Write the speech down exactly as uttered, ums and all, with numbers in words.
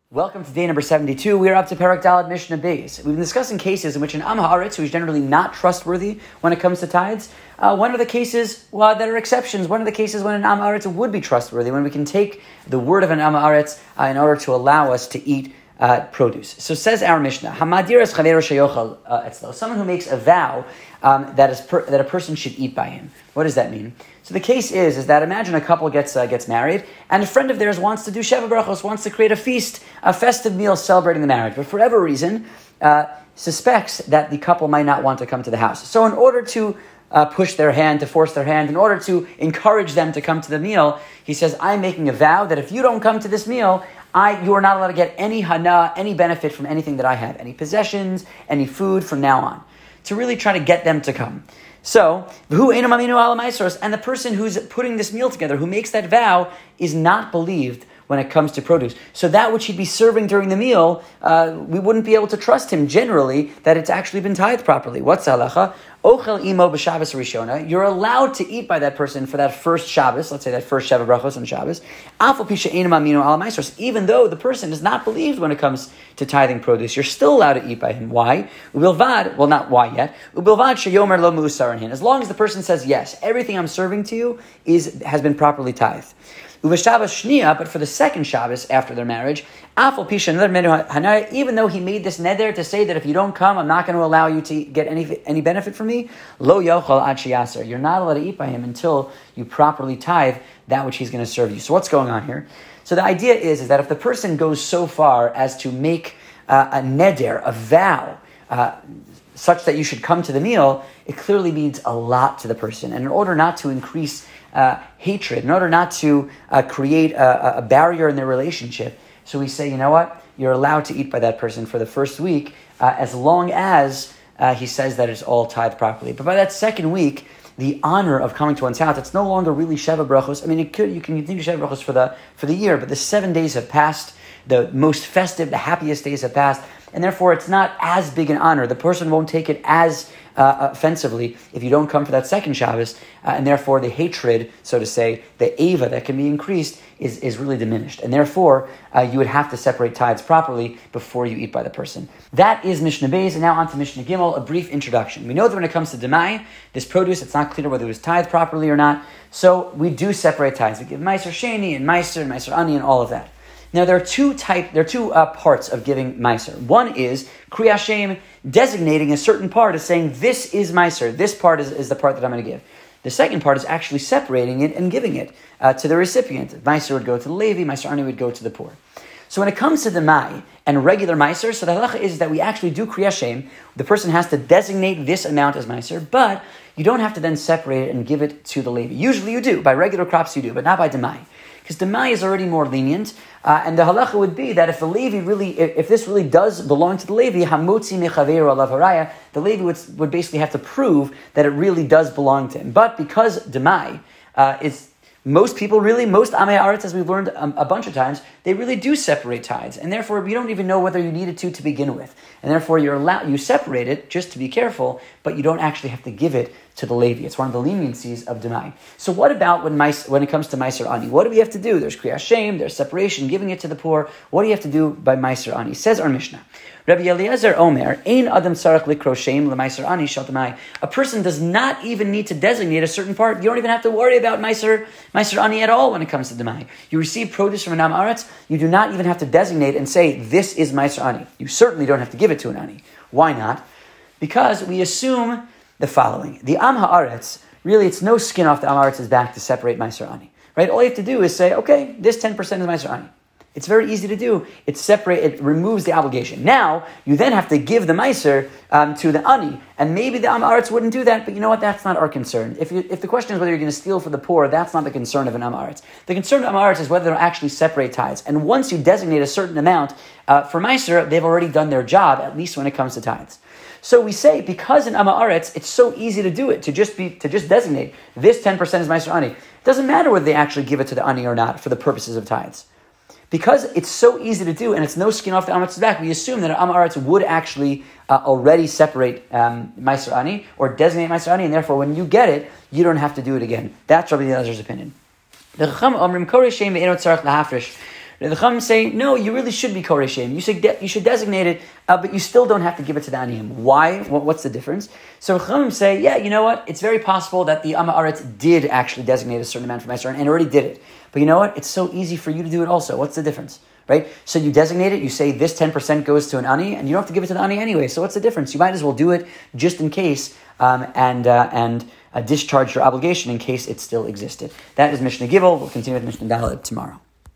Welcome to day number seventy-two. We are up to Perek Daled Mishnah Beis. We've been discussing cases in which an Am Haaretz, who is generally not trustworthy when it comes to tithes, uh, one of the cases well, that are exceptions, one of the cases when an Am Haaretz would be trustworthy, when we can take the word of an Am Haaretz uh, in order to allow us to eat uh, produce. So says our Mishnah, Hamadiras Chavero Sheyochal Etzlo, someone who makes a vow um, that is per, that a person should eat by him. What does that mean? So the case is, is that imagine a couple gets uh, gets married, and a friend of theirs wants to do Sheva Brachos, wants to create a feast, a festive meal celebrating the marriage, but for whatever reason, uh, suspects that the couple might not want to come to the house. So in order to uh, push their hand, to force their hand, in order to encourage them to come to the meal, he says, I'm making a vow that if you don't come to this meal, I, you are not allowed to get any hana, any benefit from anything that I have, any possessions, any food from now on, to really try to get them to come. So, and the person who's putting this meal together, who makes that vow, is not believed when it comes to produce. So that which he'd be serving during the meal, uh, we wouldn't be able to trust him generally that it's actually been tithed properly. What's the halacha? Ochel imo b'Shabbos Rishona. You're allowed to eat by that person for that first Shabbos, let's say that first Sheva Brachos on Shabbos, Afal pi she'eino ma'amino al ma'asos. Even though the person is not believed when it comes to tithing produce, you're still allowed to eat by him. Why? Ubilvad, well, not why yet. Ubilvad sheyomer lo mu'usar in. As long as the person says, yes, everything I'm serving to you is has been properly tithed. Uv'Shabbos shnia, but for the second Shabbos after their marriage, Afal pi she'neder hanaya, even though he made this neder to say that if you don't come, I'm not going to allow you to get any any benefit from me, lo yochel ad sheyaser. You're not allowed to eat by him until you properly tithe that which he's going to serve you. So what's going on here? So the idea is, is that if the person goes so far as to make uh, a neder, a vow, uh, such that you should come to the meal, it clearly means a lot to the person. And in order not to increase uh, hatred, in order not to uh, create a, a barrier in their relationship, so we say, you know what? You're allowed to eat by that person for the first week, uh, as long as uh, he says that it's all tithed properly. But by that second week, the honor of coming to one's house, it's no longer really Sheva Brachos. I mean, it could you can continue Sheva Brachos for the for the year, but the seven days have passed. The most festive, the happiest days have passed, and therefore it's not as big an honor. The person won't take it as uh, offensively if you don't come for that second Shabbos, uh, and therefore the hatred, so to say, the ava that can be increased is, is really diminished. And therefore, uh, you would have to separate tithes properly before you eat by the person. That is Mishnah Beis, and now on to Mishnah Gimel, a brief introduction. We know that when it comes to Demai, this produce, it's not clear whether it was tithed properly or not, so we do separate tithes. We give Meiser Sheni and Meiser and Meiser Ani and all of that. Now, there are two type, there are two uh, parts of giving Meiser. One is Kriya Shem, designating a certain part as saying, this is Meiser, this part is, is the part that I'm going to give. The second part is actually separating it and giving it uh, to the recipient. Meiser would go to the Levi, Meiser Ani would go to the poor. So when it comes to the Mai and regular Meiser, so the halacha is that we actually do Kriya Shem. The person has to designate this amount as Meiser, but you don't have to then separate it and give it to the Levi. Usually you do. By regular crops you do, but not by Demai. Because Demai is already more lenient, uh, and the halacha would be that if the Levi really, if, if this really does belong to the Levi, Hamotzi mechaveru alav haraya, the Levi would, would basically have to prove that it really does belong to him. But because Demai uh, is, most people really, most Amei Aretz, as we've learned um, a bunch of times, they really do separate tithes, and therefore you don't even know whether you needed to to begin with, and therefore you're allowed, you separate it just to be careful, but you don't actually have to give it to the Levi. It's one of the leniencies of Demai. So what about when mais, when it comes to Meiser Ani? What do we have to do? There's Kriya Shem, there's separation, giving it to the poor. What do you have to do by Meiser Ani? Says our Mishnah, Rabbi Eliezer Omer, Ein Adam Sarach Likro Shem LeMeiser Ani Shel Demai. A person does not even need to designate a certain part. You don't even have to worry about Meiser Meiser Ani at all when it comes to Demai. You receive produce from an Am Aretz, you do not even have to designate and say, this is Meiser Ani. You certainly don't have to give it to an Ani. Why not? Because we assume the following. The Am Haaretz, really it's no skin off the Am Haaretz's back to separate Meiser Ani. Right? All you have to do is say, okay, this ten percent is Meiser Ani. It's very easy to do. It separate. It removes the obligation. Now, you then have to give the Meiser um, to the Ani. And maybe the Am Haaretz wouldn't do that, but you know what? That's not our concern. If you, if the question is whether you're going to steal for the poor, that's not the concern of an Am Haaretz. The concern of Am Haaretz is whether they'll actually separate tithes. And once you designate a certain amount uh, for Meiser, they've already done their job, at least when it comes to tithes. So we say, because in Am Haaretz, it's so easy to do it, to just be to just designate, this ten percent is Meiser Ani. It doesn't matter whether they actually give it to the Ani or not for the purposes of tithes. Because it's so easy to do and it's no skin off the Am Haaretz's back, we assume that an Am Haaretz would actually uh, already separate um, Meiser Ani or designate Meiser Ani, and therefore when you get it, you don't have to do it again. That's Rabbi Eliezer's opinion. The Chacham Omrim Korei Shem Ve'eno Tzarech Lahafresh. The Chachamim say, no, you really should be Korei Shem. You should, de- you should designate it, uh, but you still don't have to give it to the Aniyim. Why? What, what's the difference? So Chachamim say, yeah, you know what? It's very possible that the Am Haaretz did actually designate a certain amount for Meiser and already did it. But you know what? It's so easy for you to do it also. What's the difference? Right? So you designate it, you say this ten percent goes to an Ani, and you don't have to give it to the Ani anyway. So what's the difference? You might as well do it just in case um, and uh, and uh, discharge your obligation in case it still existed. That is Mishnah Gimel. We'll continue with Mishnah Dalet tomorrow.